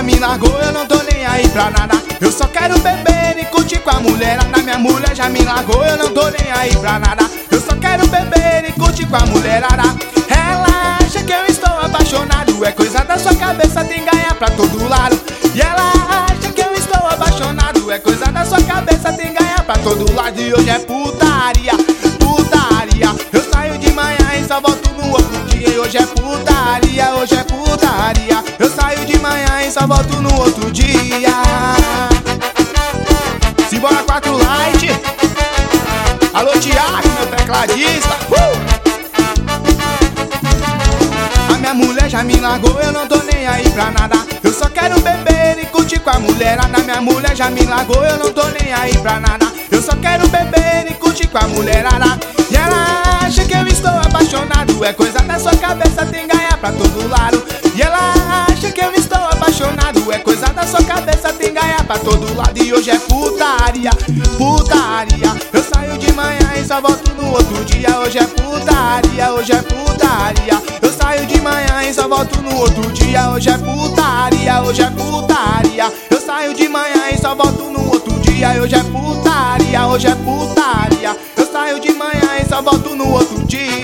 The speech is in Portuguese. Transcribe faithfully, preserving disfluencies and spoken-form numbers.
me largou, eu não tô nem aí pra nada. Eu só quero beber e curtir com a mulherada. Minha mulher já me largou, eu não tô nem aí pra nada. Eu só quero beber e curtir com a mulherada. Ela acha que eu estou apaixonado, é coisa da sua cabeça, tem ganha pra todo lado. E ela acha que eu estou apaixonado, é coisa da sua cabeça, tem ganha pra todo lado. E hoje é putaria, putaria. Eu saio de manhã e só volto no outro dia. E hoje é putaria, hoje é putaria. Eu saio de manhã e só volto no outro dia. Simbora quatro light. Alô Thiago, meu tecladista. uh! A minha mulher já me largou, eu não tô nem aí pra nada. Eu só quero beber e curtir com a mulherada. Minha mulher já me largou, eu não tô nem aí pra nada. Eu só quero beber e curtir com a mulherada. E ela acha que eu estou apaixonado, é coisa da sua cabeça, tem ganha pra todo lado. E ela acha que eu estou apaixonado, é coisa da sua cabeça, tem ganha pra todo lado. E hoje é putaria, putaria. Eu saio de manhã e só volto no outro dia. Hoje é putaria, hoje é putaria. Eu saio de manhã e só volto no outro dia. Hoje é putaria, hoje é putaria. Eu saio de manhã e só volto no outro dia. Hoje é putaria, hoje é putaria. Eu saio de manhã e só volto no outro dia.